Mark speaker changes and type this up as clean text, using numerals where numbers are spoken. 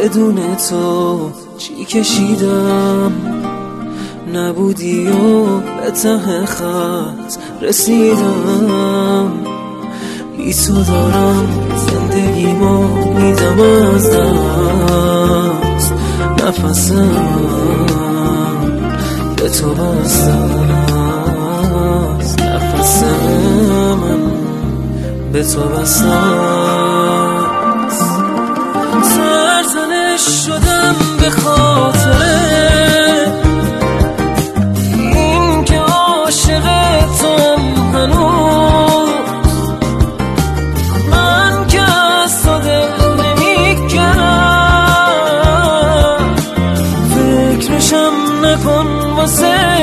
Speaker 1: بدون تو چی کشیدم، نبودی و به ته خط رسیدم. بی تو دارم زندگیمو میدم از دست، نفسم به تو بسته است، نفسم به تو بسته است. سرزنش شدم به خاطر این که عاشق توام هنوز، من که از تو دل نمی‌کنم، فکرشم نکن واسه